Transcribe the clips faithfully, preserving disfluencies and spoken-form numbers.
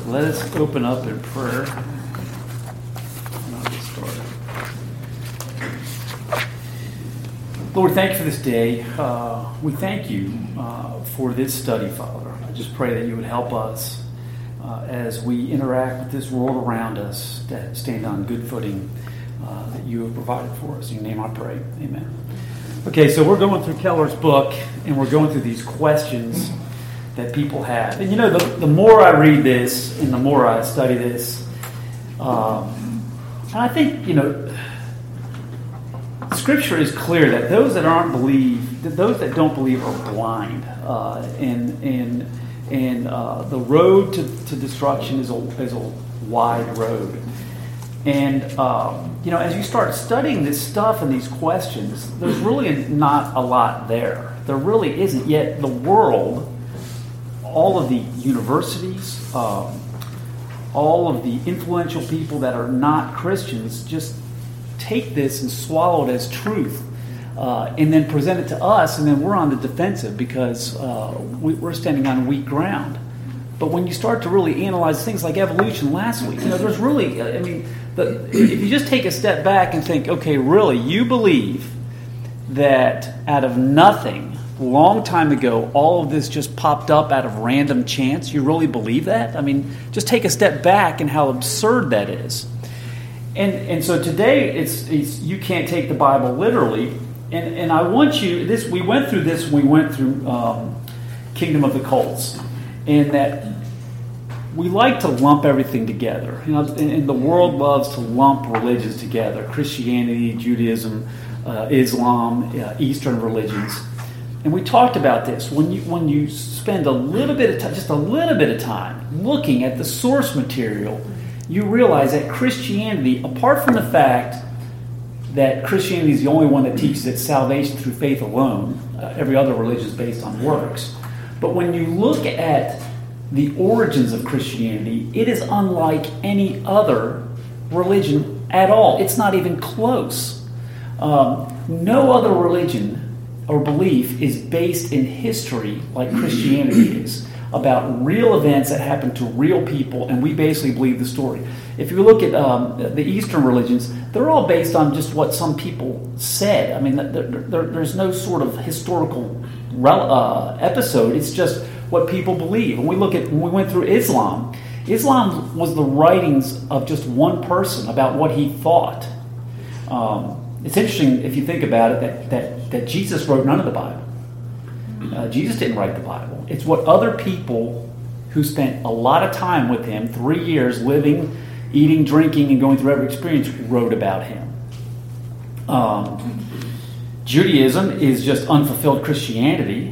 Let us open up in prayer. And I'll get started. Lord, thank you for this day. Uh, we thank you uh, for this study, Father. I just pray that you would help us uh, as we interact with this world around us to stand on good footing uh, that you have provided for us. In your name I pray. Amen. Okay, so we're going through Keller's book, and we're going through these questions that people have. And you know, the, the more I read this and the more I study this, um, and I think, you know, Scripture is clear that those that aren't believe, that those that don't believe are blind, uh, and and and uh, the road to, to destruction is a is a wide road. And um, you know, as you start studying this stuff and these questions, there's really not a lot there. There really isn't. Yet the world, all of the universities, um, all of the influential people that are not Christians just take this and swallow it as truth, uh, and then present it to us, and then we're on the defensive because uh, we, we're standing on weak ground. But when you start to really analyze things like evolution last week, you know, there's really, I mean, the, if you just take a step back and think, okay, really, you believe that out of nothing, a long time ago, all of this just popped up out of random chance? You really believe that? I mean, just take a step back and how absurd that is. And and so today, it's, it's you can't take the Bible literally. And and I want you, this we went through this when we went through um, Kingdom of the Cults, and that we like to lump everything together. You know, and, and the world loves to lump religions together: Christianity, Judaism, uh, Islam, uh, Eastern religions. And we talked about this. When you when you spend a little bit of time, just a little bit of time, looking at the source material, you realize that Christianity, apart from the fact that Christianity is the only one that teaches that salvation through faith alone, uh, every other religion is based on works. But when you look at the origins of Christianity, it is unlike any other religion at all. It's not even close. Um, no other religion or belief is based in history like Christianity is, about real events that happen to real people, and we basically believe the story. If you look at um, the Eastern religions, they're all based on just what some people said. I mean, there, there, there's no sort of historical uh, episode. It's just what people believe. When we look at, when we went through Islam, Islam was the writings of just one person about what he thought. Um, it's interesting if you think about it that that, that Jesus wrote none of the Bible. Uh, Jesus didn't write the Bible. It's what other people who spent a lot of time with him, three years living, eating, drinking, and going through every experience, wrote about him. Um, Judaism is just unfulfilled Christianity.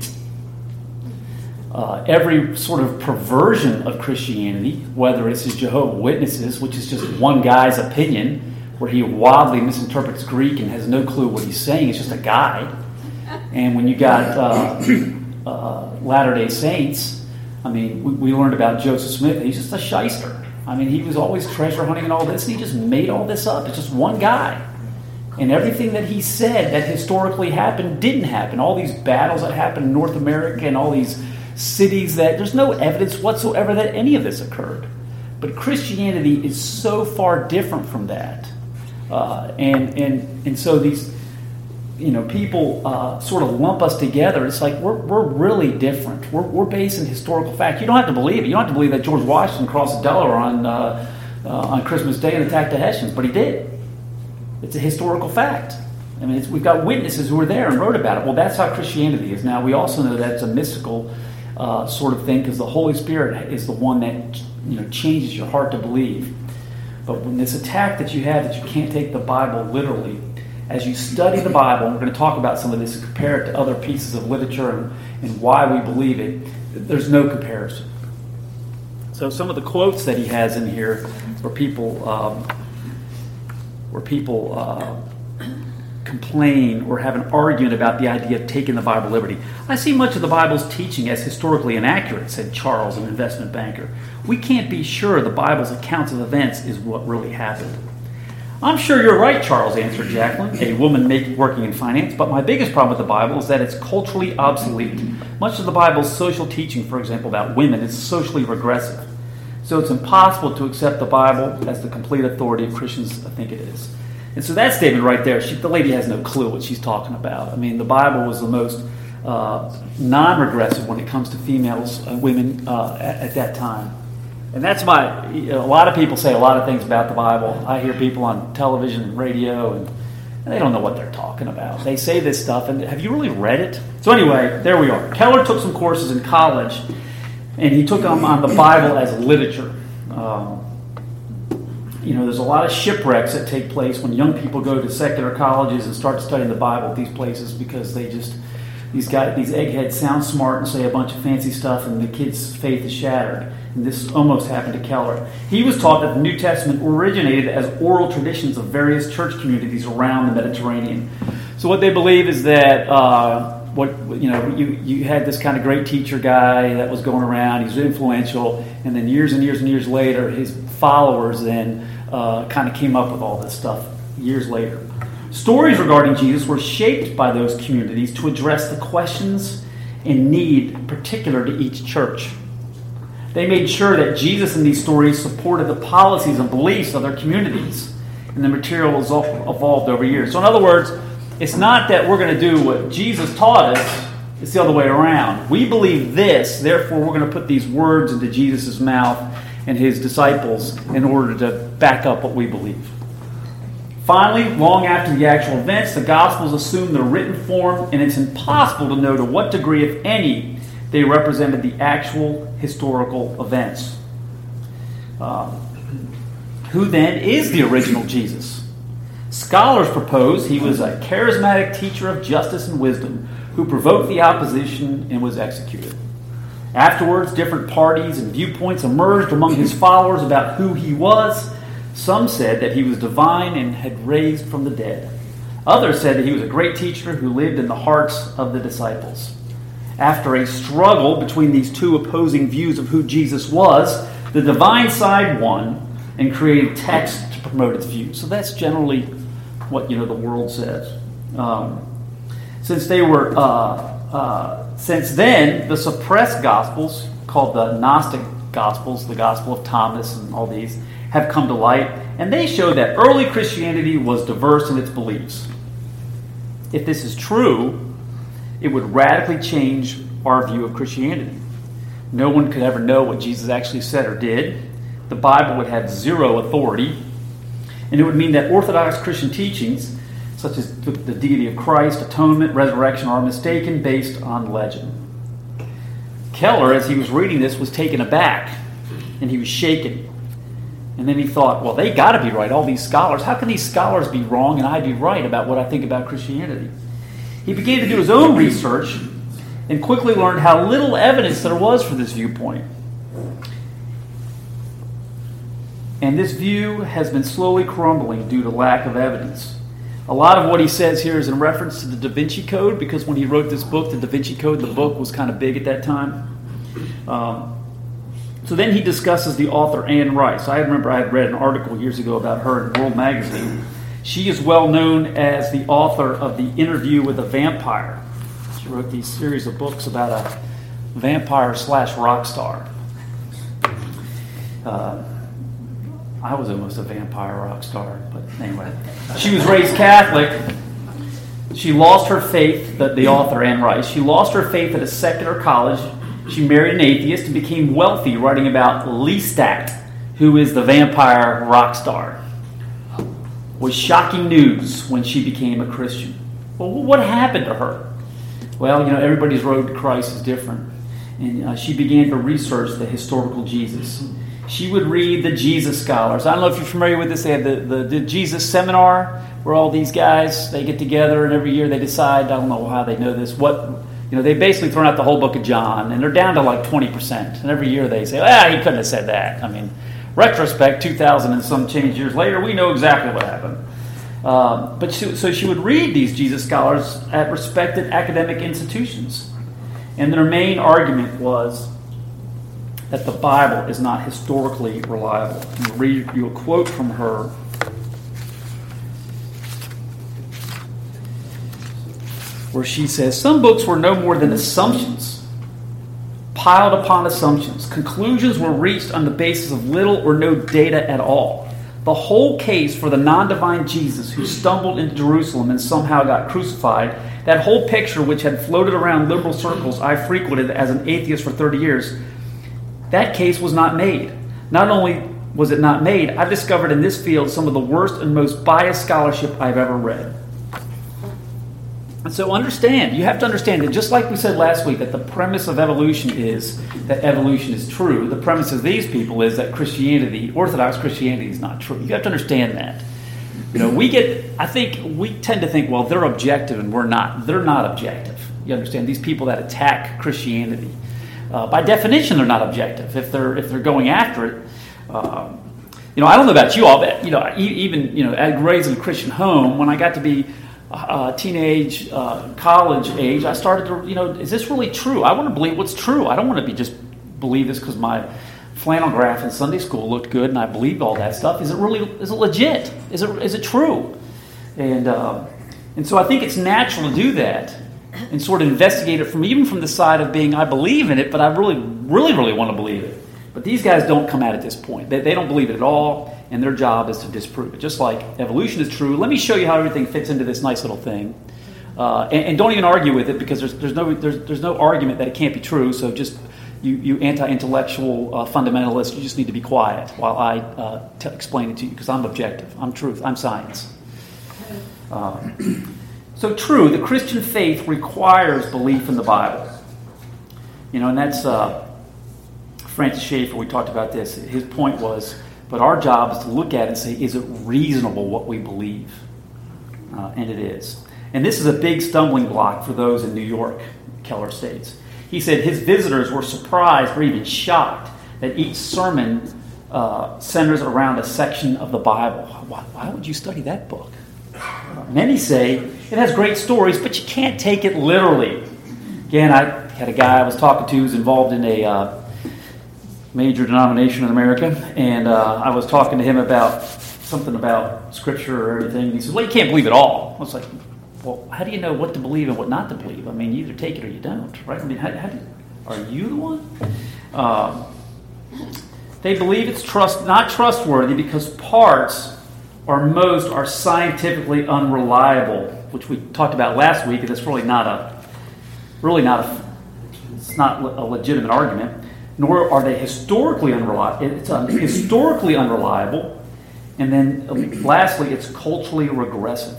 Uh, every sort of perversion of Christianity, whether it's his Jehovah's Witnesses, which is just one guy's opinion, where he wildly misinterprets Greek and has no clue what he's saying, it's just a guide. And when you got uh, uh, Latter-day Saints, I mean, we, we learned about Joseph Smith. He's just a shyster. I mean, he was always treasure hunting and all this, and he just made all this up. It's just one guy. And everything that he said that historically happened didn't happen. All these battles that happened in North America and all these cities that there's no evidence whatsoever that any of this occurred. But Christianity is so far different from that. Uh, and, and, and so these... you know, people uh, sort of lump us together. It's like we're we're really different. We're we're based in historical fact. You don't have to believe it. You don't have to believe that George Washington crossed the Delaware on uh, uh, on Christmas Day and attacked the Hessians, but he did. It's a historical fact. I mean, it's, we've got witnesses who were there and wrote about it. Well, that's how Christianity is. Now, we also know that it's a mystical uh, sort of thing because the Holy Spirit is the one that, you know, changes your heart to believe. But when this attack that you have that you can't take the Bible literally, as you study the Bible, and we're going to talk about some of this and compare it to other pieces of literature and, and why we believe it, there's no comparison. So some of the quotes that he has in here where people um, where people uh, complain or have an argument about the idea of taking the Bible liberty. I see much of the Bible's teaching as historically inaccurate, said Charles, an investment banker. We can't be sure the Bible's accounts of events is what really happened. I'm sure you're right, Charles, answered Jacqueline, a woman make, working in finance, but my biggest problem with the Bible is that it's culturally obsolete. Much of the Bible's social teaching, for example, about women is socially regressive. So it's impossible to accept the Bible as the complete authority of Christians think it is. And so that statement right there, she, the lady has no clue what she's talking about. I mean, the Bible was the most uh, non-regressive when it comes to females and women uh, at, at that time. And that's my, you know, a lot of people say a lot of things about the Bible. I hear people on television and radio, and, and they don't know what they're talking about. They say this stuff, and have you really read it? So anyway, there we are. Keller took some courses in college, and he took them on the Bible as literature. Um, you know, there's a lot of shipwrecks that take place when young people go to secular colleges and start studying the Bible at these places because they just, these guys, these eggheads sound smart and say a bunch of fancy stuff, and the kid's faith is shattered. And this almost happened to Keller. He was taught that the New Testament originated as oral traditions of various church communities around the Mediterranean. So what they believe is that uh, what you know, you you had this kind of great teacher guy that was going around. He was influential, and then years and years and years later, his followers then uh, kind of came up with all this stuff years later. Stories regarding Jesus were shaped by those communities to address the questions and need particular to each church. They made sure that Jesus in these stories supported the policies and beliefs of their communities, and the material has evolved over years. So in other words, it's not that we're going to do what Jesus taught us, it's the other way around. We believe this, therefore we're going to put these words into Jesus' mouth and his disciples in order to back up what we believe. Finally, long after the actual events, the Gospels assume their written form, and it's impossible to know to what degree, if any, they represented the actual historical events. Uh, who then is the original Jesus? Scholars propose he was a charismatic teacher of justice and wisdom who provoked the opposition and was executed. Afterwards, different parties and viewpoints emerged among his followers about who he was. Some said that he was divine and had raised from the dead. Others said that he was a great teacher who lived in the hearts of the disciples. After a struggle between these two opposing views of who Jesus was, the divine side won and created text to promote its views. So that's generally what, you know, the world says. Um, since they were, uh, uh, since then, the suppressed Gospels, called the Gnostic Gospels, the Gospel of Thomas and all these, have come to light, and they show that early Christianity was diverse in its beliefs. If this is true, it would radically change our view of Christianity. No one could ever know what Jesus actually said or did. The Bible would have zero authority. And it would mean that Orthodox Christian teachings, such as the deity of Christ, atonement, resurrection, are mistaken based on legend. Keller, as he was reading this, was taken aback, and he was shaken. And then he thought, well, they got to be right, all these scholars. How can these scholars be wrong and I be right about what I think about Christianity? He began to do his own research and quickly learned how little evidence there was for this viewpoint. And this view has been slowly crumbling due to lack of evidence. A lot of what he says here is in reference to the Da Vinci Code, because when he wrote this book, the Da Vinci Code, the book was kind of big at that time. Um, so then he discusses the author Anne Rice. I remember I had read an article years ago about her in World Magazine. She is well known as the author of The Interview with a Vampire. She wrote these series of books about a vampire slash rock star. Uh, I was almost a vampire rock star, but anyway. She was raised Catholic. She lost her faith, the, the author Anne Rice. She lost her faith at a secular college. She married an atheist and became wealthy, writing about Lestat, who is the vampire rock star. Was shocking news when she became a Christian. Well, what happened to her? Well, you know, everybody's road to Christ is different. And uh, she began to research the historical Jesus. She would read the Jesus Scholars. I don't know if you're familiar with this. They have the, the, the Jesus Seminar, where all these guys, they get together and every year they decide, I don't know how they know this, what, you know, they basically thrown out the whole book of John, and they're down to like twenty percent. And every year they say, ah, he couldn't have said that. I mean, retrospect, two thousand and some change years later, we know exactly what happened. Um, but she, so she would read these Jesus Scholars at respected academic institutions. And their main argument was that the Bible is not historically reliable. I'll read you a quote from her. Where she says, some books were no more than assumptions, piled upon assumptions. Conclusions were reached on the basis of little or no data at all. The whole case for the non-divine Jesus who stumbled into Jerusalem and somehow got crucified, that whole picture which had floated around liberal circles I frequented as an atheist for thirty years, that case was not made. Not only was it not made, I've discovered in this field some of the worst and most biased scholarship I've ever read. And so understand, you have to understand that just like we said last week, that the premise of evolution is that evolution is true. The premise of these people is that Christianity, Orthodox Christianity, is not true. You have to understand that. You know, we get, I think, we tend to think, well, they're objective and we're not. They're not objective. You understand? These people that attack Christianity, uh, by definition, they're not objective. If they're if they're going after it, um, you know, I don't know about you all, but you know, even you know, raised in a Christian home, when I got to be Uh, teenage, uh, college age, I started to, you know, is this really true? I want to believe what's true. I don't want to be just believe this because my flannel graph in Sunday school looked good and I believed all that stuff. Is it really, is it legit? Is it, is it true? And, uh, and so I think it's natural to do that and sort of investigate it from, even from the side of being, I believe in it, but I really, really, really want to believe it. But these guys don't come out at this point. They, they don't believe it at all, and their job is to disprove it. Just like evolution is true, let me show you how everything fits into this nice little thing. Uh, and, and don't even argue with it, because there's, there's, no, there's, there's no argument that it can't be true. So just, you, you anti-intellectual uh, fundamentalists, you just need to be quiet while I uh, t- explain it to you, because I'm objective. I'm truth. I'm science. Uh, so true, the Christian faith requires belief in the Bible. You know, and that's... Uh, Francis Schaeffer, we talked about this. His point was, but our job is to look at it and say, is it reasonable what we believe? Uh, and it is. And this is a big stumbling block for those in New York, Keller states. He said his visitors were surprised or even shocked that each sermon uh, centers around a section of the Bible. Why, why would you study that book? Uh, many say it has great stories, but you can't take it literally. Again, I had a guy I was talking to who's involved in a... Uh, major denomination in America, and uh, I was talking to him about something about Scripture or everything. And he said, well, you can't believe it all. I was like, well, how do you know what to believe and what not to believe? I mean, you either take it or you don't, right? I mean, how, how do you, are you the one? Uh, they believe it's trust not trustworthy because parts or most are scientifically unreliable, which we talked about last week, and it's really not a, really not a, it's not a legitimate argument. Nor are they historically unreliable. It's un- historically unreliable. And then lastly, it's culturally regressive.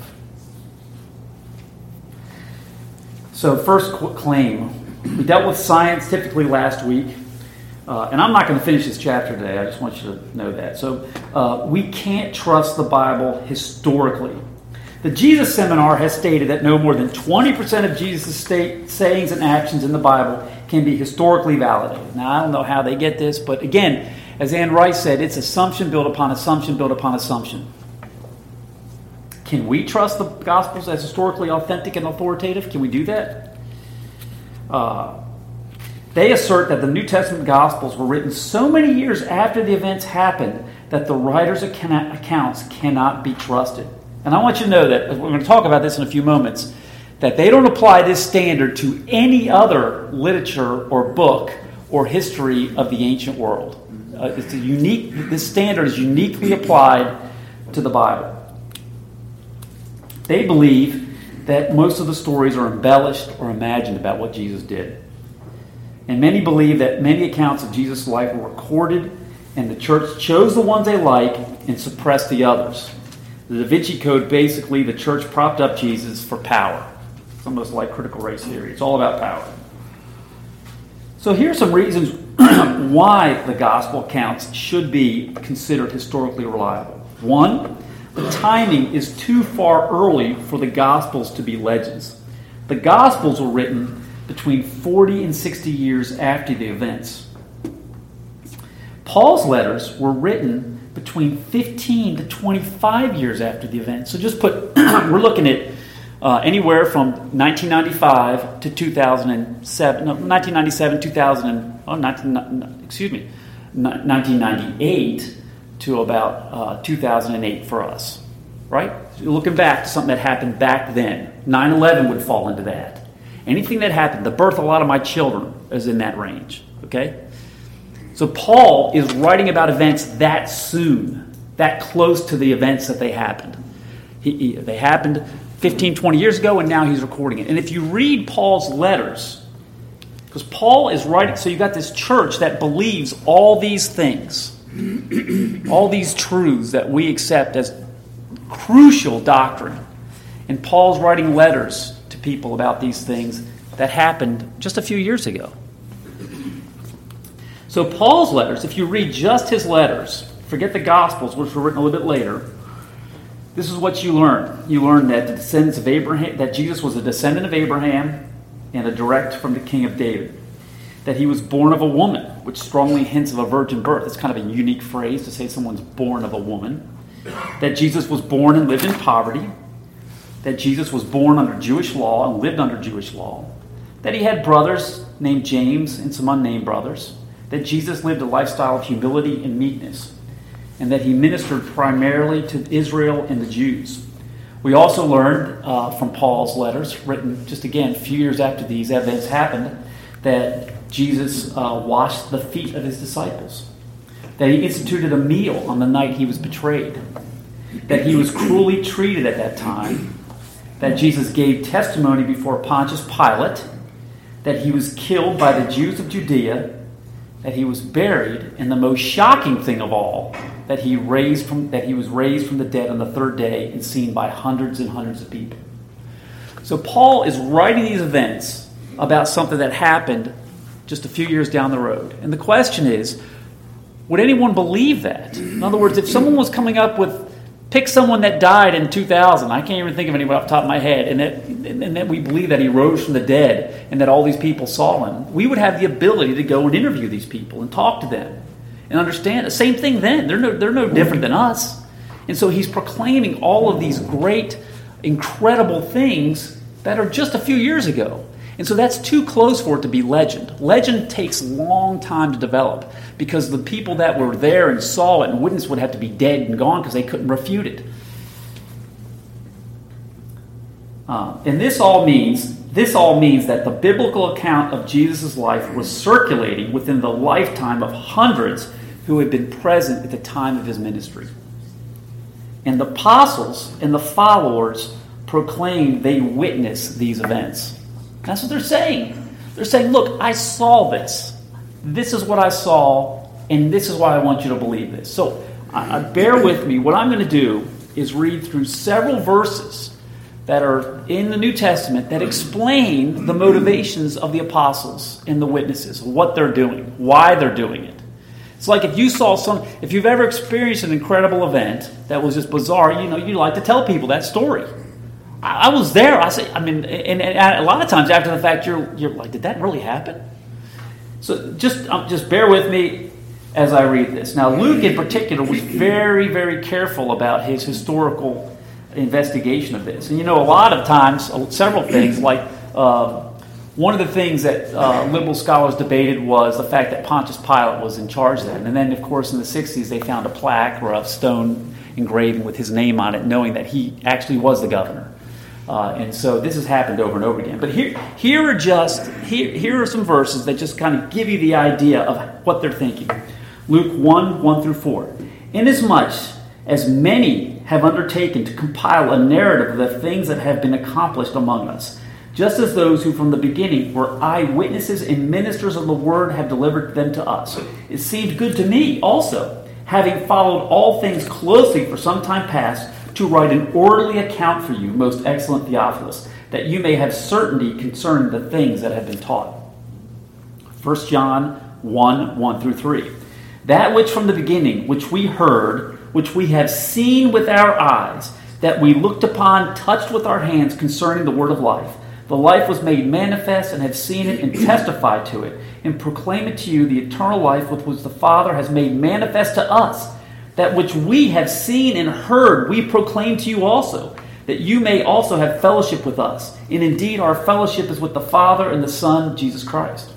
So first qu- claim, we dealt with science typically last week. Uh, and I'm not going to finish this chapter today. I just want you to know that. So uh, we can't trust the Bible historically. The Jesus Seminar has stated that no more than twenty percent of Jesus' state, sayings and actions in the Bible can be historically validated. Now, I don't know how they get this, but again, as Ann Rice said, it's assumption built upon assumption built upon assumption. Can we trust the Gospels as historically authentic and authoritative? Can we do that? Uh, they assert that the New Testament Gospels were written so many years after the events happened that the writers' accounts cannot be trusted. And I want you to know that, we're going to talk about this in a few moments, that they don't apply this standard to any other literature or book or history of the ancient world. Uh, it's a unique. This standard is uniquely applied to the Bible. They believe that most of the stories are embellished or imagined about what Jesus did. And many believe that many accounts of Jesus' life were recorded, and the church chose the ones they like and suppressed the others. The Da Vinci Code, basically, the church propped up Jesus for power. It's almost like critical race theory. It's all about power. So here are some reasons why the gospel accounts should be considered historically reliable. One, the timing is too far early for the gospels to be legends. The gospels were written between forty and sixty years after the events. Paul's letters were written between fifteen to twenty-five years after the event. So just put, we're looking at uh, anywhere from nineteen ninety-five to two thousand seven, no, nineteen ninety-seven, two thousand, oh, nineteen, excuse me, nineteen ninety-eight to about uh, two thousand eight for us, right? So you're looking back to something that happened back then. nine eleven would fall into that. Anything that happened, the birth of a lot of my children is in that range. Okay? So Paul is writing about events that soon, that close to the events that they happened. He, he, they happened fifteen, twenty years ago, and now he's recording it. And if you read Paul's letters, because Paul is writing, so you got this church that believes all these things, all these truths that we accept as crucial doctrine. And Paul's writing letters to people about these things that happened just a few years ago. So Paul's letters, if you read just his letters, forget the Gospels, which were written a little bit later, this is what you learn. You learn that the descendants of Abraham, that Jesus was a descendant of Abraham and a direct from the king of David. That he was born of a woman, which strongly hints of a virgin birth. It's kind of a unique phrase to say someone's born of a woman. That Jesus was born and lived in poverty. That Jesus was born under Jewish law and lived under Jewish law. That he had brothers named James and some unnamed brothers. That Jesus lived a lifestyle of humility and meekness. And that he ministered primarily to Israel and the Jews. We also learned uh, from Paul's letters, written just again a few years after these events happened, that Jesus uh, washed the feet of his disciples. That he instituted a meal on the night he was betrayed. That he was cruelly treated at that time. That Jesus gave testimony before Pontius Pilate. That he was killed by the Jews of Judea. That he was buried, and the most shocking thing of all, that he raised from that he was raised from the dead on the third day and seen by hundreds and hundreds of people. So Paul is writing these events about something that happened just a few years down the road. And the question is, would anyone believe that? In other words, if someone was coming up with, pick someone that died in two thousand, I can't even think of anyone off the top of my head, and that, and that we believe that he rose from the dead and that all these people saw him, we would have the ability to go and interview these people and talk to them and understand. The same thing then. They're no, they're no different than us. And so he's proclaiming all of these great, incredible things that are just a few years ago. And so that's too close for it to be legend. Legend takes a long time to develop because the people that were there and saw it and witnessed would have to be dead and gone because they couldn't refute it. Uh, and this all means this all means that the biblical account of Jesus' life was circulating within the lifetime of hundreds who had been present at the time of his ministry. And the apostles and the followers proclaimed they witnessed these events. That's what they're saying. They're saying, look, I saw this. This is what I saw, and this is why I want you to believe this. So uh, bear with me. What I'm going to do is read through several verses that are in the New Testament that explain the motivations of the apostles and the witnesses, what they're doing, why they're doing it. It's like if you saw some, if you've ever experienced an incredible event that was just bizarre, you know, you like to tell people that story. I, I was there. I say, I mean, and, and a lot of times after the fact, you're you're like, did that really happen? So just um, just bear with me as I read this. Now, Luke in particular was very, very careful about his historical investigation of this. And you know, a lot of times, several things, like uh, one of the things that uh, liberal scholars debated was the fact that Pontius Pilate was in charge then. And then, of course, in the sixties, they found a plaque or a stone engraving with his name on it, knowing that he actually was the governor. Uh, and so this has happened over and over again. But here, here are just here, here are some verses that just kind of give you the idea of what they're thinking. Luke one, one through four. Inasmuch as many have undertaken to compile a narrative of the things that have been accomplished among us, just as those who from the beginning were eyewitnesses and ministers of the word have delivered them to us. It seemed good to me also, having followed all things closely for some time past, to write an orderly account for you, most excellent Theophilus, that you may have certainty concerning the things that have been taught. First John one, one through three. That which from the beginning, which we heard, which we have seen with our eyes, that we looked upon, touched with our hands concerning the word of life. The life was made manifest, and have seen it and testified to it, and proclaim it to you, the eternal life with which the Father has made manifest to us. That which we have seen and heard, we proclaim to you also, that you may also have fellowship with us. And indeed, our fellowship is with the Father and the Son, Jesus Christ.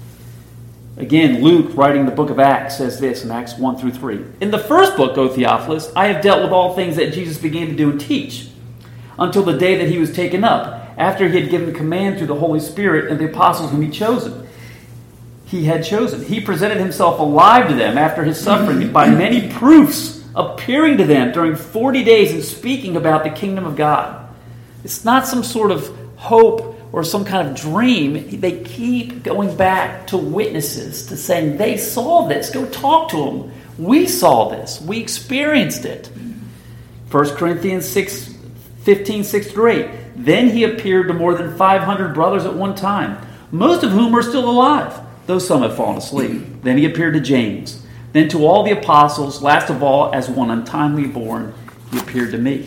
Again, Luke, writing the book of Acts, says this in Acts one through three. In the first book, O Theophilus, I have dealt with all things that Jesus began to do and teach, until the day that he was taken up, after he had given command through the Holy Spirit and the apostles whom he chosen. he had chosen. He presented himself alive to them after his suffering by many proofs, appearing to them during forty days and speaking about the kingdom of God. It's not some sort of hope or some kind of dream. They keep going back to witnesses, to saying they saw this. Go talk to them. We saw this. We experienced it. First Corinthians six, fifteen, six through eight. Then he appeared to more than five hundred brothers at one time, most of whom are still alive, though some have fallen asleep. Then he appeared to James. Then to all the apostles. Last of all, as one untimely born, he appeared to me.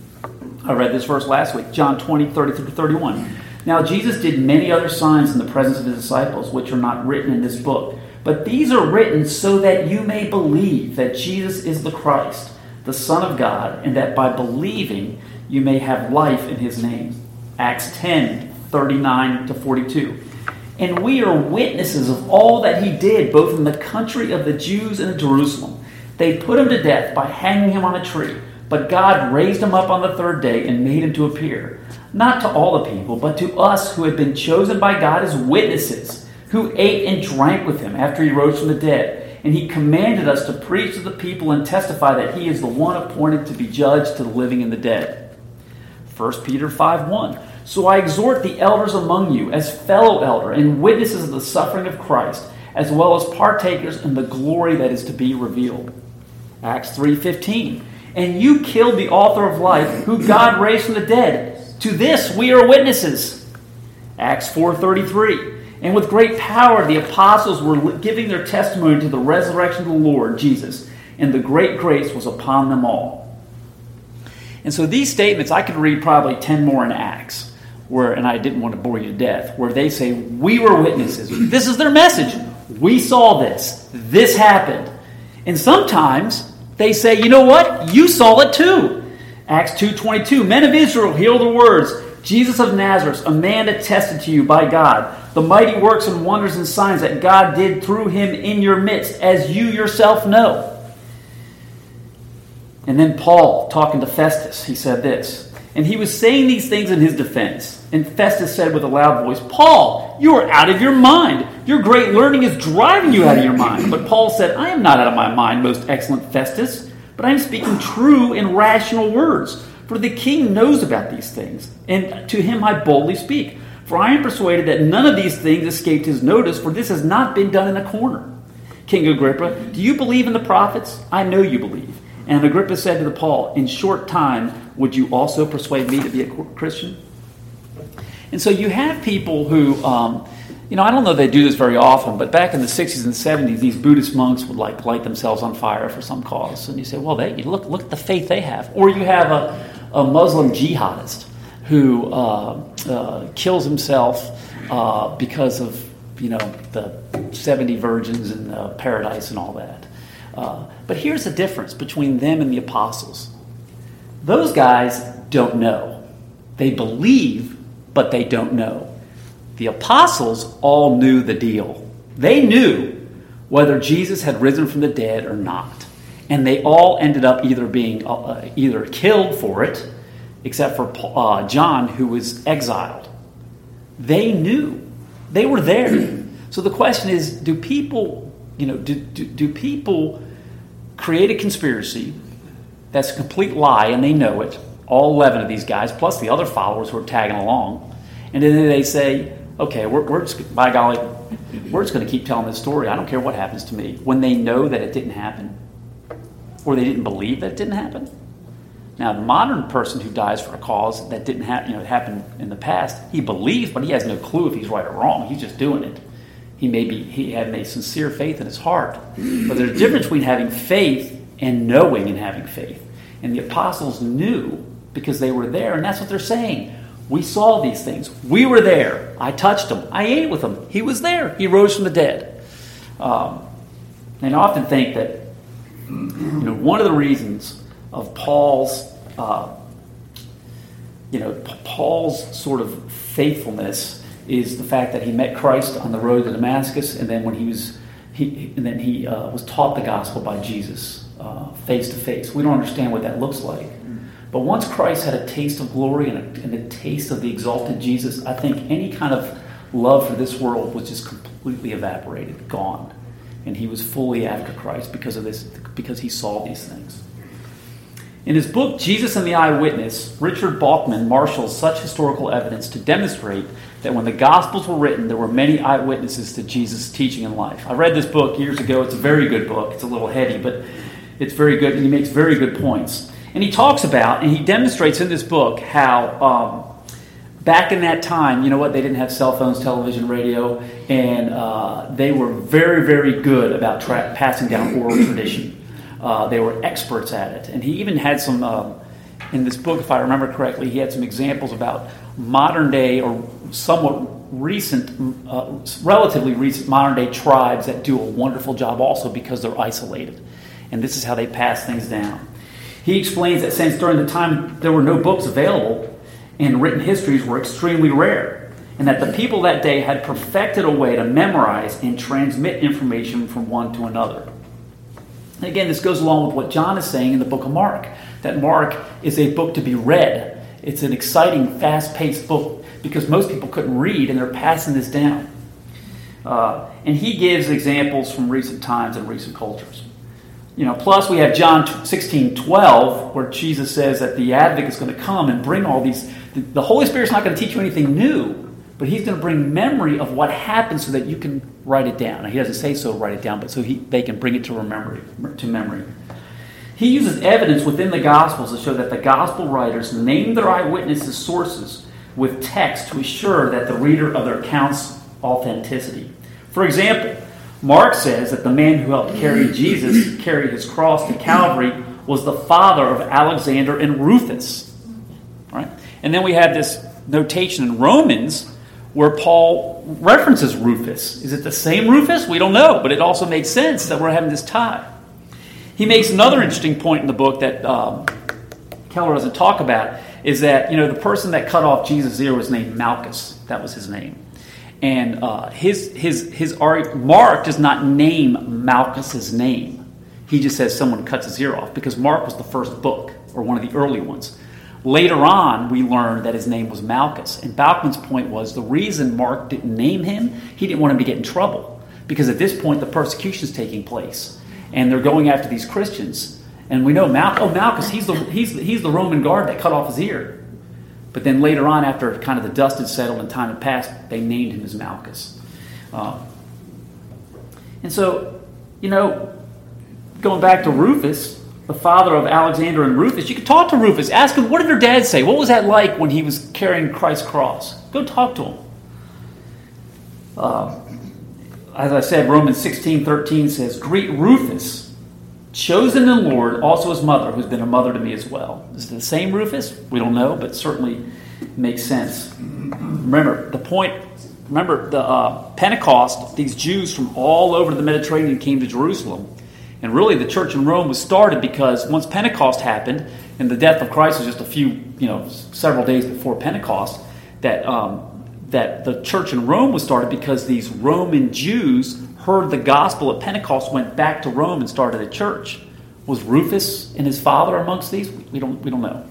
I read this verse last week, John twenty, thirty through thirty-one. Now Jesus did many other signs in the presence of his disciples, which are not written in this book. But these are written so that you may believe that Jesus is the Christ, the Son of God, and that by believing you may have life in his name. Acts ten, thirty-nine to forty-two. And we are witnesses of all that he did, both in the country of the Jews and in Jerusalem. They put him to death by hanging him on a tree. But God raised him up on the third day and made him to appear, not to all the people, but to us who had been chosen by God as witnesses, who ate and drank with him after he rose from the dead. And he commanded us to preach to the people and testify that he is the one appointed to be judge to the living and the dead. First Peter five one. So I exhort the elders among you as fellow elder and witnesses of the suffering of Christ, as well as partakers in the glory that is to be revealed. Acts three fifteen. And you killed the author of life, who God raised from the dead. To this we are witnesses. Acts four thirty-three. And with great power the apostles were giving their testimony to the resurrection of the Lord Jesus, and the great grace was upon them all. And so these statements, I could read probably ten more in Acts, where, and I didn't want to bore you to death, where they say, we were witnesses. This is their message. We saw this. This happened. And sometimes they say, you know what? You saw it too. Acts two twenty-two. Men of Israel, hear the words. Jesus of Nazareth, a man attested to you by God, the mighty works and wonders and signs that God did through him in your midst, as you yourself know. And then Paul, talking to Festus, he said this. And he was saying these things in his defense. And Festus said with a loud voice, Paul, you are out of your mind. Your great learning is driving you out of your mind. But Paul said, I am not out of my mind, most excellent Festus, but I am speaking true and rational words. For the king knows about these things, and to him I boldly speak. For I am persuaded that none of these things escaped his notice, for this has not been done in a corner. King Agrippa, do you believe in the prophets? I know you believe. And Agrippa said to Paul, in short time, would you also persuade me to be a Christian? And so you have people who, um, you know, I don't know if they do this very often, but back in the sixties and seventies, these Buddhist monks would like light themselves on fire for some cause. And you say, well, they look look at the faith they have. Or you have a, a Muslim jihadist who uh, uh, kills himself uh, because of, you know, the seventy virgins in uh, paradise and all that. Uh, but here's the difference between them and the apostles. Those guys don't know. They believe, but they don't know. The apostles all knew the deal. They knew whether Jesus had risen from the dead or not. And they all ended up either being uh, either killed for it, except for uh, John, who was exiled. They knew. They were there. So the question is, do people, you know, do, do, do people create a conspiracy that's a complete lie, and they know it, all eleven of these guys, plus the other followers who are tagging along, and then they say, okay, we're, we're just, by golly, we're just going to keep telling this story. I don't care what happens to me, when they know that it didn't happen, or they didn't believe that it didn't happen. Now, the modern person who dies for a cause that didn't happen, you know, it happened in the past, he believes, but he has no clue if he's right or wrong. He's just doing it. He may be, he had a sincere faith in his heart. But there's a difference between having faith and knowing and having faith. And the apostles knew because they were there, and that's what they're saying. We saw these things. We were there. I touched him. I ate with him. He was there. He rose from the dead. Um, and I often think that, you know, one of the reasons of Paul's, uh, you know, Paul's sort of faithfulness is the fact that he met Christ on the road to Damascus, and then when he was, he, and then he uh, was taught the gospel by Jesus uh, face to face. We don't understand what that looks like, but once Christ had a taste of glory and a, and a taste of the exalted Jesus, I think any kind of love for this world was just completely evaporated, gone. And he was fully after Christ because of this, because he saw these things. In his book, Jesus and the Eyewitness, Richard Bauckham marshals such historical evidence to demonstrate that when the Gospels were written, there were many eyewitnesses to Jesus' teaching and life. I read this book years ago. It's a very good book. It's a little heady, but it's very good, and he makes very good points. And he talks about, and he demonstrates in this book, how um, back in that time, you know what, they didn't have cell phones, television, radio, and uh, they were very, very good about tra- passing down oral tradition. Uh, they were experts at it. And he even had some, uh, in this book, if I remember correctly, he had some examples about modern day or somewhat recent, uh, relatively recent modern day tribes that do a wonderful job also because they're isolated. And this is how they pass things down. He explains that since during the time there were no books available and written histories were extremely rare, and that the people that day had perfected a way to memorize and transmit information from one to another. And again, this goes along with what John is saying in the book of Mark, that Mark is a book to be read. It's an exciting, fast-paced book because most people couldn't read, and they're passing this down. Uh, and he gives examples from recent times and recent cultures. You know, plus we have John sixteen twelve, where Jesus says that the advocate is going to come and bring all these. The, the Holy Spirit's not going to teach you anything new, but he's going to bring memory of what happened so that you can write it down. Now, he doesn't say so, write it down, but so he, they can bring it to memory. To memory. He uses evidence within the Gospels to show that the Gospel writers named their eyewitnesses' sources with text to assure that the reader of their accounts' authenticity. For example, Mark says that the man who helped carry Jesus, carry his cross to Calvary, was the father of Alexander and Rufus. Right? And then we have this notation in Romans where Paul references Rufus. Is it the same Rufus? We don't know, but it also makes sense that we're having this tie. He makes another interesting point in the book that um, Keller doesn't talk about, is that, you know, the person that cut off Jesus' ear was named Malchus. That was his name. And uh, his his his Mark does not name Malchus's name. He just says someone cuts his ear off because Mark was the first book, or one of the early ones. Later on, we learned that his name was Malchus. And Bauckman's point was the reason Mark didn't name him, he didn't want him to get in trouble. Because at this point, the persecution is taking place. And they're going after these Christians. And we know, Mal- oh, Malchus, he's the, he's, he's the Roman guard that cut off his ear. But then later on, after kind of the dust had settled and time had passed, they named him as Malchus. Uh, and so, you know, going back to Rufus, the father of Alexander and Rufus, you could talk to Rufus. Ask him, what did their dad say? What was that like when he was carrying Christ's cross? Go talk to him. Uh, as I said, Romans sixteen thirteen says, greet Rufus, chosen in the Lord, also his mother, who's been a mother to me as well. Is it the same Rufus? We don't know, but certainly makes sense. Remember, the point, remember the uh, Pentecost, these Jews from all over the Mediterranean came to Jerusalem. And really, the church in Rome was started because once Pentecost happened, and the death of Christ was just a few, you know, several days before Pentecost, that um, that the church in Rome was started because these Roman Jews heard the gospel at Pentecost, went back to Rome, and started a church. Was Rufus and his father amongst these? We don't we don't know.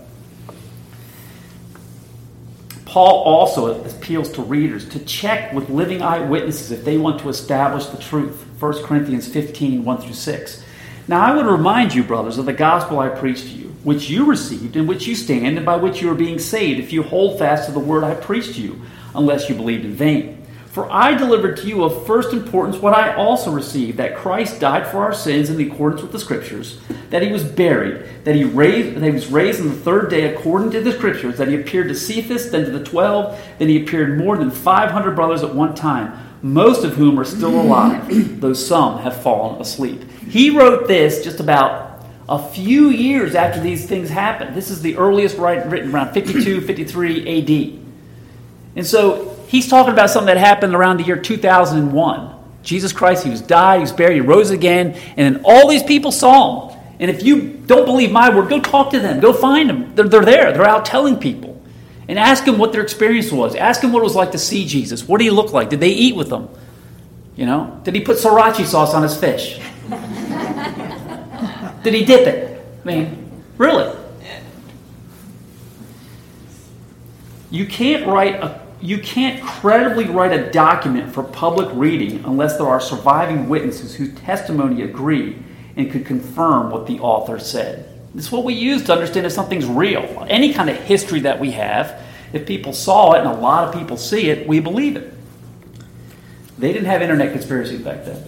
Paul also appeals to readers to check with living eyewitnesses if they want to establish the truth. First Corinthians fifteen, one through six. Now I would remind you, brothers, of the gospel I preached to you, which you received, in which you stand, and by which you are being saved, if you hold fast to the word I preached to you, unless you believed in vain. For I delivered to you of first importance what I also received, that Christ died for our sins in accordance with the Scriptures, that he was buried, that he raised, that he was raised on the third day according to the Scriptures, that he appeared to Cephas, then to the twelve, then he appeared more than five hundred brothers at one time, most of whom are still alive, though some have fallen asleep. He wrote this just about a few years after these things happened. This is the earliest written around fifty-two, fifty-three A D. And so he's talking about something that happened around the year two thousand one. Jesus Christ, he was died, he was buried, he rose again, and then all these people saw him. And if you don't believe my word, go talk to them, go find them. They're, they're there, they're out telling people. And ask them what their experience was. Ask them what it was like to see Jesus. What did he look like? Did they eat with him? You know? Did he put sriracha sauce on his fish? Did he dip it? I mean, really? You can't write a you can't credibly write a document for public reading unless there are surviving witnesses whose testimony agree and could confirm what the author said. This is what we use to understand if something's real. Any kind of history that we have, if people saw it and a lot of people see it, we believe it. They didn't have internet conspiracies back then.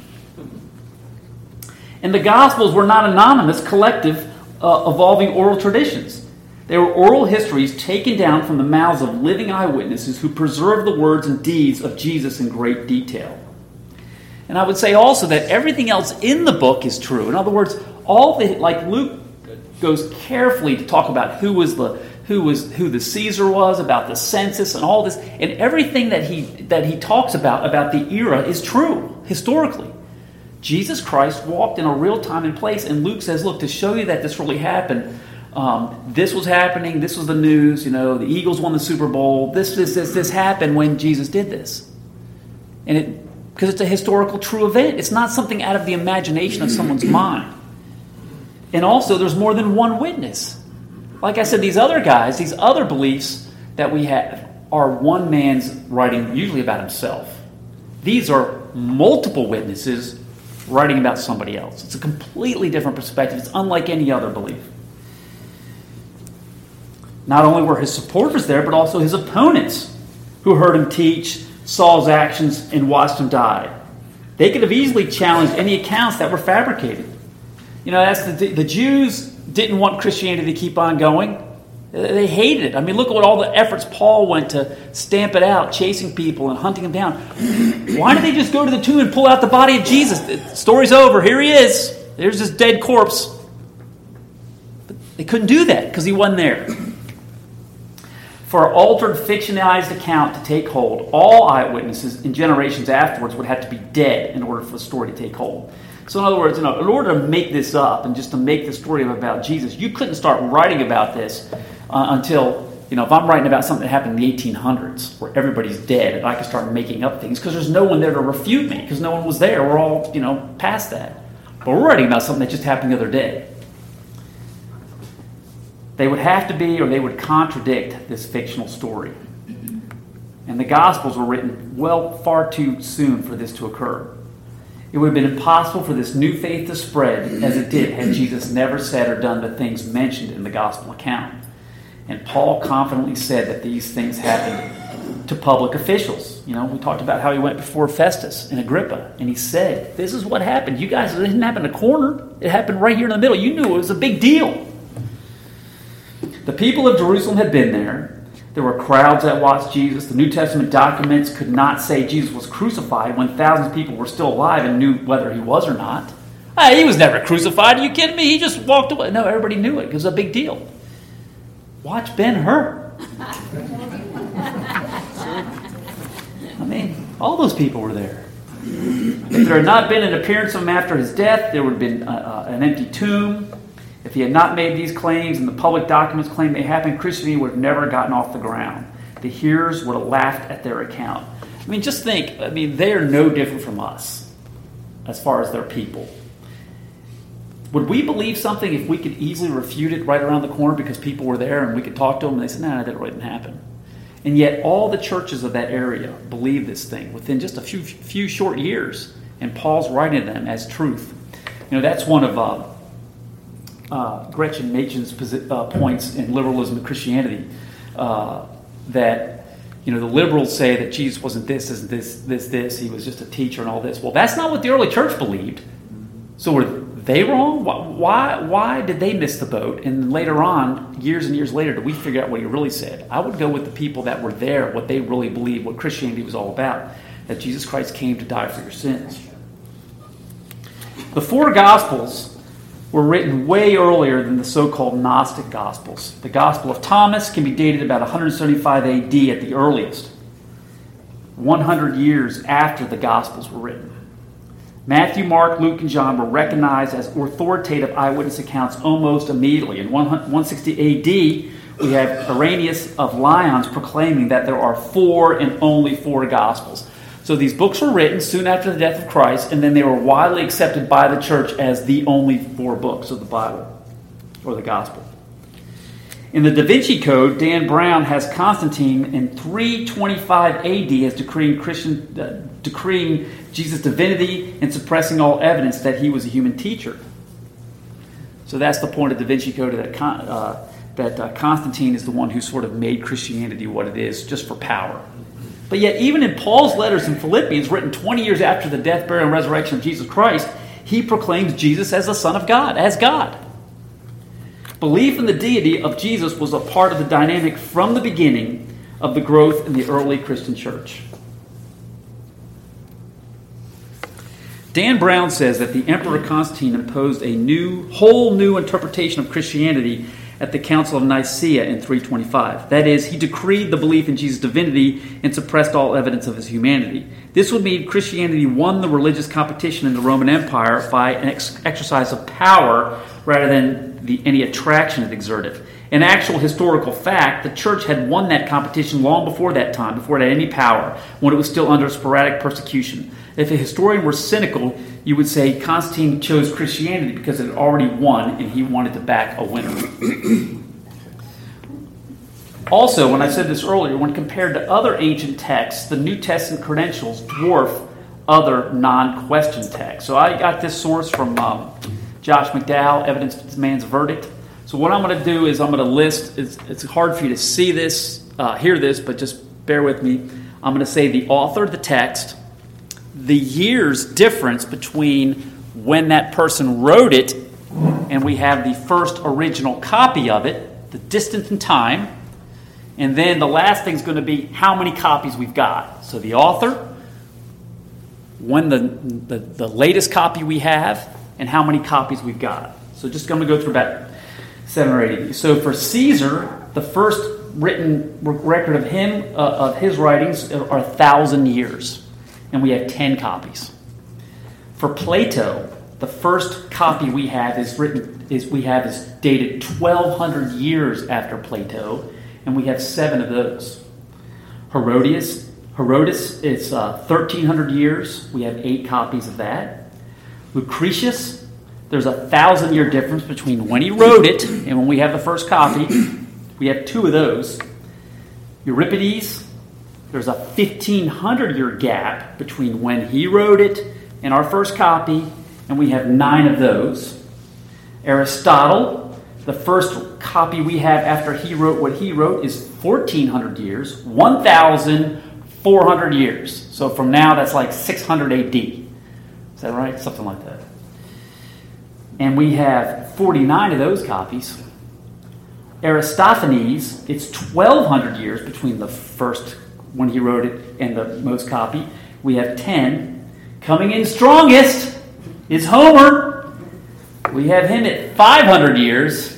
And the Gospels were not anonymous, collective, uh, evolving oral traditions. They were oral histories taken down from the mouths of living eyewitnesses who preserved the words and deeds of Jesus in great detail. And I would say also that everything else in the book is true. In other words, all the like Luke goes carefully to talk about who was the who was who the Caesar was, about the census and all this, and everything that he that he talks about about the era is true historically. Jesus Christ walked in a real time and place, and Luke says, look, to show you that this really happened, um, this was happening, this was the news, you know, the Eagles won the Super Bowl, this, this, this, this happened when Jesus did this. And it, because it's a historical true event. It's not something out of the imagination of someone's mind. And also, there's more than one witness. Like I said, these other guys, these other beliefs that we have are one man's writing usually about himself. These are multiple witnesses writing about somebody else. It's a completely different perspective. It's unlike any other belief. Not only were his supporters there, but also his opponents who heard him teach, saw his actions, and watched him die. They could have easily challenged any accounts that were fabricated. You know, that's the, the Jews didn't want Christianity to keep on going. They hated it. I mean, look at what all the efforts Paul went to stamp it out, chasing people and hunting them down. Why did they just go to the tomb and pull out the body of Jesus? The story's over. Here he is. There's this dead corpse. But they couldn't do that because he wasn't there. For an altered, fictionalized account to take hold, all eyewitnesses in generations afterwards would have to be dead in order for the story to take hold. So in other words, you know, in order to make this up and just to make the story about Jesus, you couldn't start writing about this uh, until, you know, if I'm writing about something that happened in the eighteen hundreds where everybody's dead and I can start making up things because there's no one there to refute me because no one was there. We're all, you know, past that. But we're writing about something that just happened the other day. They would have to be, or they would contradict this fictional story. And the Gospels were written well far too soon for this to occur. It would have been impossible for this new faith to spread as it did had Jesus never said or done the things mentioned in the Gospel account. And Paul confidently said that these things happened to public officials. You know, we talked about how he went before Festus and Agrippa, and he said, this is what happened. You guys, it didn't happen in a corner. It happened right here in the middle. You knew it was a big deal. The people of Jerusalem had been there. There were crowds that watched Jesus. The New Testament documents could not say Jesus was crucified when thousands of people were still alive and knew whether he was or not. Hey, he was never crucified. Are you kidding me? He just walked away. No, everybody knew it. It was a big deal. Watch Ben-Hur. I mean, all those people were there. If there had not been an appearance of him after his death, there would have been uh, an empty tomb. If he had not made these claims and the public documents claimed they happened, Christianity would have never gotten off the ground. The hearers would have laughed at their account. I mean, just think, I mean, they are no different from us as far as their people. Would we believe something if we could easily refute it right around the corner because people were there and we could talk to them and they said, no, nah, that didn't happen. And yet all the churches of that area believed this thing within just a few few short years. And Paul's writing them as truth. You know, that's one of uh, uh, Gretchen Machen's uh, points in Liberalism and Christianity. Uh, that, you know, the liberals say that Jesus wasn't this, this, this, this, this. He was just a teacher and all this. Well, that's not what the early church believed. So were they wrong? Why, why did they miss the boat? And later on, years and years later, did we figure out what he really said? I would go with the people that were there, what they really believed, what Christianity was all about, that Jesus Christ came to die for your sins. The four Gospels were written way earlier than the so-called Gnostic Gospels. The Gospel of Thomas can be dated about one seventy-five A D at the earliest, one hundred years after the Gospels were written. Matthew, Mark, Luke, and John were recognized as authoritative eyewitness accounts almost immediately. In one sixty A D, we have Irenaeus of Lyons proclaiming that there are four and only four Gospels. So these books were written soon after the death of Christ, and then they were widely accepted by the church as the only four books of the Bible, or the Gospel. In the Da Vinci Code, Dan Brown has Constantine in three twenty-five A D as decreeing Christian, uh, decreeing Jesus' divinity and suppressing all evidence that he was a human teacher. So that's the point of Da Vinci Code, that uh, that uh, Constantine is the one who sort of made Christianity what it is, just for power. But yet, even in Paul's letters in Philippians, written twenty years after the death, burial, and resurrection of Jesus Christ, he proclaims Jesus as the Son of God, as God. Belief in the deity of Jesus was a part of the dynamic from the beginning of the growth in the early Christian church. Dan Brown says that the Emperor Constantine imposed a new, whole new interpretation of Christianity at the Council of Nicaea in three twenty-five. That is, he decreed the belief in Jesus' divinity and suppressed all evidence of his humanity. This would mean Christianity won the religious competition in the Roman Empire by an ex- exercise of power rather than the, any attraction it exerted. In actual historical fact, the church had won that competition long before that time, before it had any power, when it was still under sporadic persecution. If a historian were cynical, you would say Constantine chose Christianity because it had already won and he wanted to back a winner. Also, when I said this earlier, when compared to other ancient texts, the New Testament credentials dwarf other non-question texts. So I got this source from um, Josh McDowell, Evidence of Man's Verdict. So what I'm going to do is I'm going to list, it's, it's hard for you to see this, uh, hear this, but just bear with me. I'm going to say the author of the text, the years difference between when that person wrote it, and we have the first original copy of it, the distance in time, and then the last thing is going to be how many copies we've got. So the author, when the, the, the latest copy we have, and how many copies we've got. So just going to go through about seven or eight of these. So for Caesar, the first written record of him, uh, of his writings, are a thousand years. And we have ten copies. For Plato, the first copy we have is written is we have is dated twelve hundred years after Plato, and we have seven of those. Herodias, Herodotus is uh, thirteen hundred years. We have eight copies of that. Lucretius, there's a thousand year difference between when he wrote it and when we have the first copy. We have two of those. Euripides, there's a fifteen hundred year gap between when he wrote it and our first copy, and we have nine of those. Aristotle, the first copy we have after he wrote what he wrote is fourteen hundred years, one thousand four hundred years. So from now, that's like six hundred A D. Is that right? Something like that. And we have forty-nine of those copies. Aristophanes, it's twelve hundred years between the first, when he wrote it, and the most copy. We have ten. Coming in strongest is Homer. We have him at five hundred years.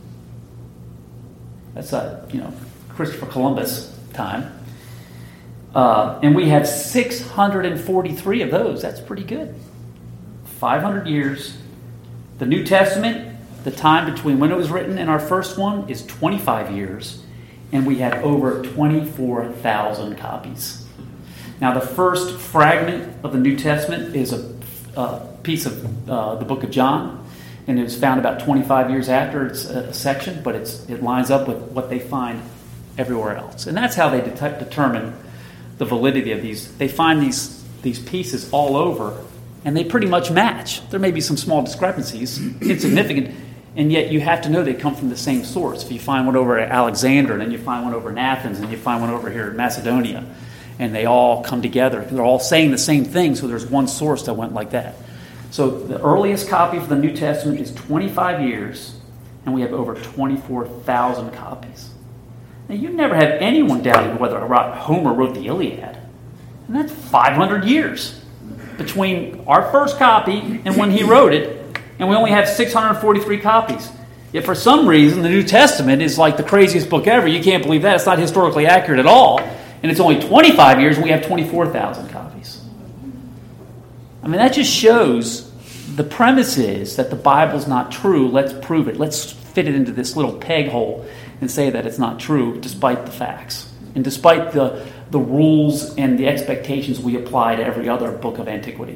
That's a, you know, Christopher Columbus time. Uh, and we have six hundred forty-three of those. That's pretty good. five hundred years. The New Testament, the time between when it was written and our first one, is twenty-five years. And we have over twenty-four thousand copies. Now, the first fragment of the New Testament is a, a piece of uh, the book of John. And it was found about twenty-five years after it's a, a section, but it's, it lines up with what they find everywhere else. And that's how they det- determine the validity of these. They find these, these pieces all over, and they pretty much match. There may be some small discrepancies, insignificant, and yet you have to know they come from the same source. If you find one over at Alexander, and then you find one over in Athens, and you find one over here in Macedonia, and they all come together. They're all saying the same thing, so there's one source that went like that. So the earliest copy of the New Testament is twenty-five years, and we have over twenty-four thousand copies. Now, you never have anyone doubting whether Homer wrote the Iliad. And that's five hundred years between our first copy and when he wrote it, and we only have six hundred forty-three copies. Yet for some reason, the New Testament is like the craziest book ever. You can't believe that. It's not historically accurate at all. And it's only twenty-five years, and we have twenty-four thousand copies. I mean, that just shows the premise is that the Bible's not true. Let's prove it. Let's fit it into this little peg hole and say that it's not true, despite the facts. And despite the, the rules and the expectations we apply to every other book of antiquity.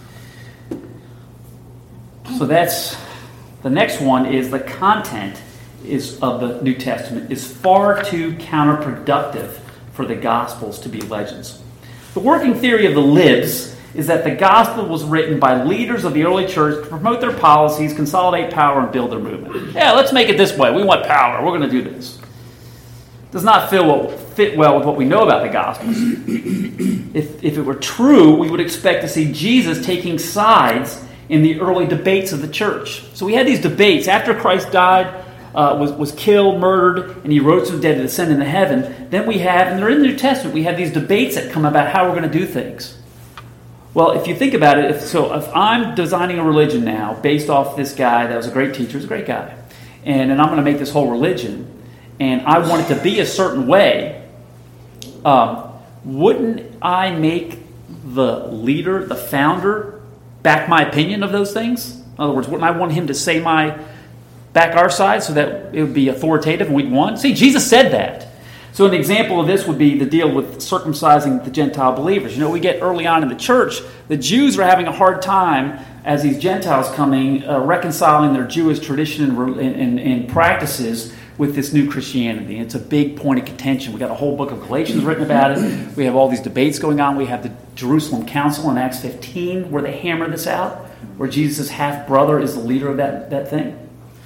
So that's, the next one is the content is of the New Testament is far too counterproductive for the Gospels to be legends. The working theory of the libs is that the Gospel was written by leaders of the early church to promote their policies, consolidate power, and build their movement. Yeah, let's make it this way. We want power. We're going to do this. Does not fit well, fit well with what we know about the Gospels. If, if it were true, we would expect to see Jesus taking sides in the early debates of the church. So we had these debates. After Christ died, uh, was, was killed, murdered, and he rose from the dead to ascend into heaven, then we have, and they're in the New Testament, we have these debates that come about how we're going to do things. Well, if you think about it, if, so if I'm designing a religion now based off this guy that was a great teacher, he's a great guy, and, and I'm going to make this whole religion, and I want it to be a certain way, um, wouldn't I make the leader, the founder, back my opinion of those things? In other words, wouldn't I want him to say my, back our side so that it would be authoritative and we'd want? See, Jesus said that. So an example of this would be the deal with circumcising the Gentile believers. You know, we get early on in the church, the Jews are having a hard time as these Gentiles coming, uh, reconciling their Jewish tradition and, and, and practices with this new Christianity. It's a big point of contention. We got a whole book of Galatians written about it. We have all these debates going on. We have the Jerusalem Council in Acts fifteen where they hammer this out, where Jesus' half-brother is the leader of that, that thing.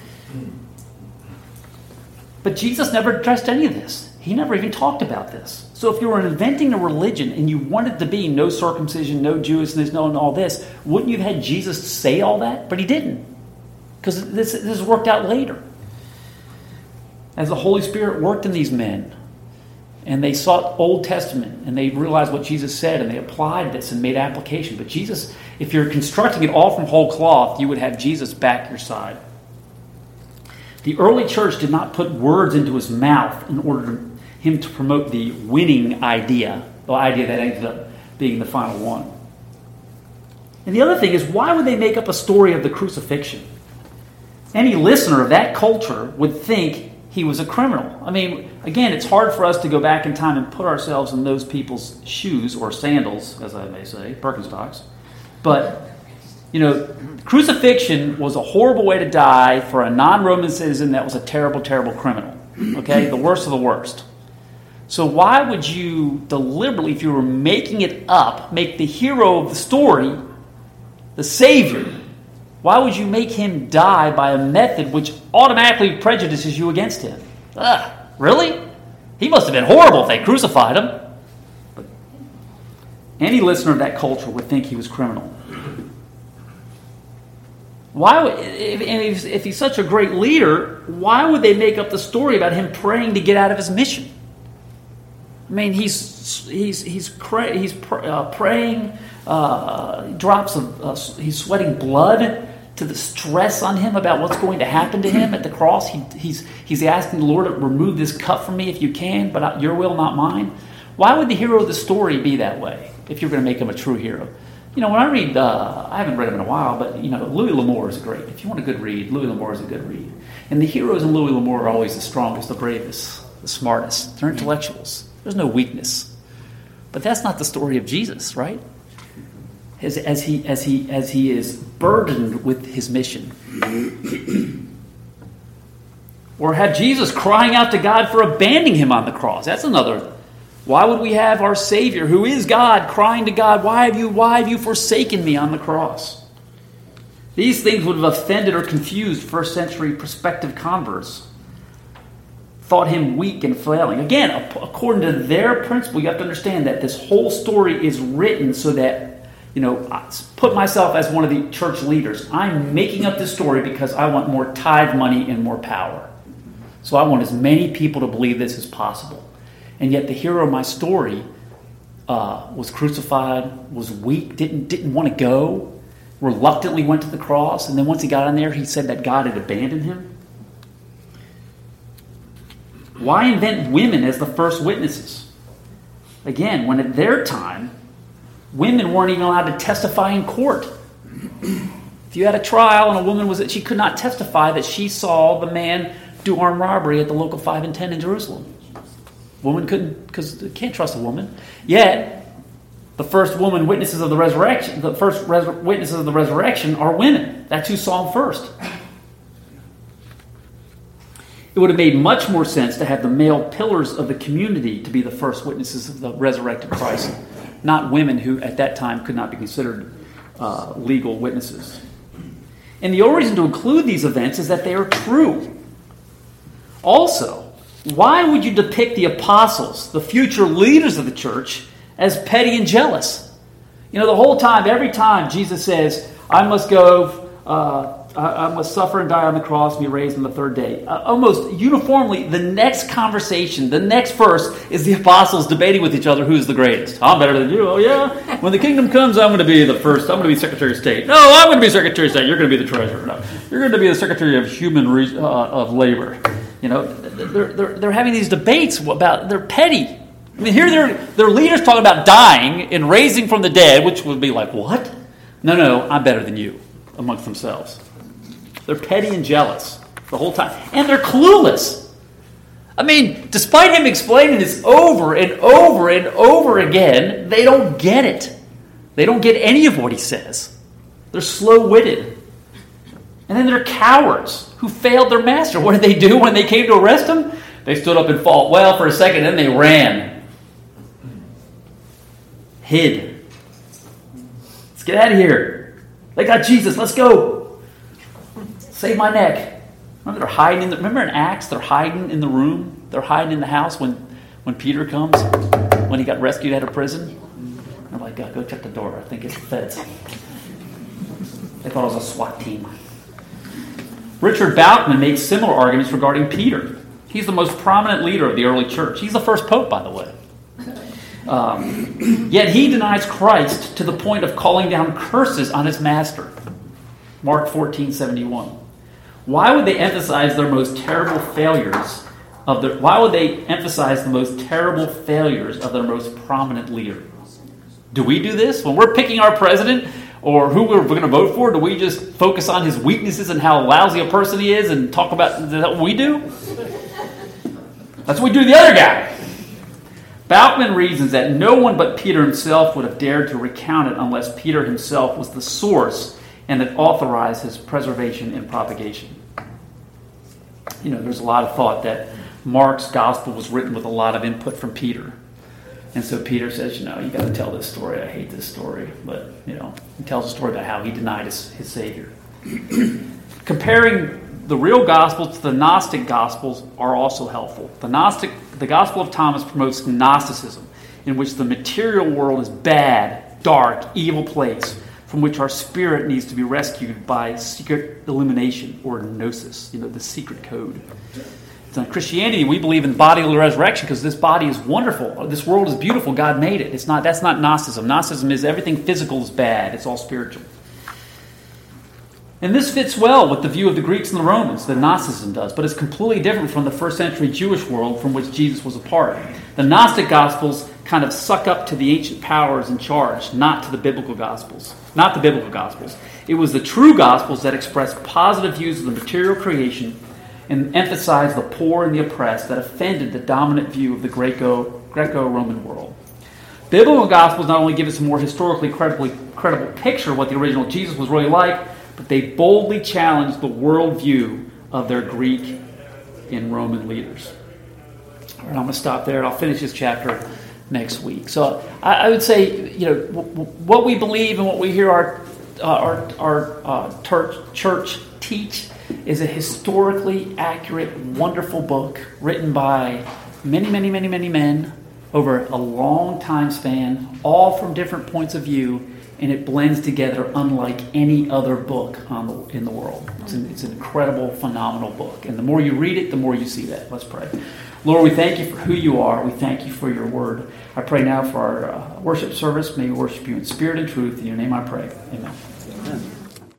But Jesus never addressed any of this. He never even talked about this. So if you were inventing a religion and you wanted to be no circumcision, no Jewishness, no and all this, wouldn't you have had Jesus say all that? But he didn't. Because this, this worked out later. As the Holy Spirit worked in these men, and they sought Old Testament, and they realized what Jesus said, and they applied this and made application. But Jesus, if you're constructing it all from whole cloth, you would have Jesus back your side. The early church did not put words into his mouth in order for him to promote the winning idea, the idea that ended up being the final one. And the other thing is, why would they make up a story of the crucifixion? Any listener of that culture would think he was a criminal. I mean, again, it's hard for us to go back in time and put ourselves in those people's shoes, or sandals, as I may say, Birkenstocks. But, you know, crucifixion was a horrible way to die for a non-Roman citizen that was a terrible, terrible criminal. Okay? The worst of the worst. So why would you deliberately, if you were making it up, make the hero of the story the savior? Why would you make him die by a method which automatically prejudices you against him? Ugh, really? He must have been horrible if they crucified him. But any listener of that culture would think he was criminal. Why would, if, if, if he's such a great leader, why would they make up the story about him praying to get out of his mission? I mean, he's he's he's cra- he's pr- uh, praying, uh, drops of uh, he's sweating blood to the stress on him about what's going to happen to him at the cross. He, he's he's asking the Lord to remove this cup from me if you can, but your will, not mine. Why would the hero of the story be that way if you're going to make him a true hero? You know, when I read, uh, I haven't read him in a while, but, you know, Louis L'Amour is great. If you want a good read, Louis L'Amour is a good read. And the heroes in Louis L'Amour are always the strongest, the bravest, the smartest. They're intellectuals. There's no weakness. But that's not the story of Jesus, right? As, as he as he as he is burdened with his mission. Or have Jesus crying out to God for abandoning him on the cross. That's another. Why would we have our Savior, who is God, crying to God, why have you, why have you forsaken me on the cross? These things would have offended or confused first century prospective converts. Thought him weak and flailing. Again, according to their principle, you have to understand that this whole story is written so that, you know, I put myself as one of the church leaders. I'm making up this story because I want more tithe money and more power. So I want as many people to believe this as possible. And yet the hero of my story uh, was crucified, was weak, didn't didn't want to go, reluctantly went to the cross, and then once he got on there, he said that God had abandoned him. Why invent women as the first witnesses? Again, when at their time, women weren't even allowed to testify in court. If you had a trial and a woman was, she could not testify that she saw the man do armed robbery at the local five and ten in Jerusalem. Woman couldn't, because you can't trust a woman. Yet, the first woman witnesses of the resurrection, the first res- witnesses of the resurrection are women. That's who saw him first. It would have made much more sense to have the male pillars of the community to be the first witnesses of the resurrected Christ, not women who at that time could not be considered uh, legal witnesses. And the only reason to include these events is that they are true. Also, why would you depict the apostles, the future leaders of the church, as petty and jealous? You know, the whole time, every time Jesus says, I must go, uh, I, I must suffer and die on the cross and be raised on the third day. Uh, almost uniformly, the next conversation, the next verse, is the apostles debating with each other who's the greatest. I'm better than you. Oh, yeah? When the kingdom comes, I'm going to be the first. I'm going to be Secretary of State. No, I'm going to be Secretary of State. You're going to be the treasurer. No, you're going to be the Secretary of Human Re- uh, of Labor. You know, they're, they're, they're having these debates about, they're petty. I mean, here their their leaders talking about dying and raising from the dead, which would be like, what? No, no, I'm better than you, amongst themselves. They're petty and jealous the whole time. And they're clueless. I mean, despite him explaining this over and over and over again, they don't get it. They don't get any of what he says. They're slow-witted. And then they're cowards who failed their master. What did they do when they came to arrest him? They stood up and fought well for a second, then they ran. Hid. Let's get out of here. They got Jesus. Let's go. Save my neck. Remember they're hiding in the, remember in Acts, they're hiding in the room. They're hiding in the house when, when Peter comes, when he got rescued out of prison. They're like, go, go check the door. I think it's the feds. They thought it was a SWAT team. Richard Bauckham makes similar arguments regarding Peter. He's the most prominent leader of the early church. He's the first pope, by the way. Um, yet he denies Christ to the point of calling down curses on his master. Mark fourteen seventy-one. Why would they emphasize their most terrible failures of their? Why would they emphasize the most terrible failures of their most prominent leader? Do we do this when we're picking our president or who we're going to vote for? Do we just focus on his weaknesses and how lousy a person he is and talk about is that what we do? That's what we do to the other guy. Bauckham reasons that no one but Peter himself would have dared to recount it unless Peter himself was the source and had authorized his preservation and propagation. You know, there's a lot of thought that Mark's gospel was written with a lot of input from Peter. And so Peter says, you know, you got to tell this story. I hate this story. But, you know, he tells a story about how he denied his, his Savior. Comparing the real Gospels to the Gnostic Gospels are also helpful. The Gnostic, the Gospel of Thomas promotes Gnosticism, in which the material world is bad, dark, evil place, from which our spirit needs to be rescued by secret illumination, or gnosis, you know, the secret code. So in Christianity, we believe in bodily resurrection because this body is wonderful. This world is beautiful. God made it. It's not. That's not Gnosticism. Gnosticism is everything physical is bad. It's all spiritual. And this fits well with the view of the Greeks and the Romans, that Gnosticism does, but it's completely different from the first century Jewish world from which Jesus was a part. The Gnostic Gospels kind of suck up to the ancient powers in charge, not to the biblical Gospels. Not the biblical Gospels. It was the true Gospels that expressed positive views of the material creation and emphasized the poor and the oppressed that offended the dominant view of the Greco, Greco-Roman world. Biblical Gospels not only give us a more historically credible, credible picture of what the original Jesus was really like, but they boldly challenge the worldview of their Greek and Roman leaders. All right, I'm going to stop there, and I'll finish this chapter next week. So I, I would say, you know, w- w- what we believe and what we hear our uh, our, our uh, church, church teach is a historically accurate, wonderful book written by many, many, many, many men over a long time span, all from different points of view. And it blends together unlike any other book on the, in the world. It's an, it's an incredible, phenomenal book. And the more you read it, the more you see that. Let's pray. Lord, we thank you for who you are. We thank you for your word. I pray now for our uh, worship service. May we worship you in spirit and truth. In your name I pray. Amen.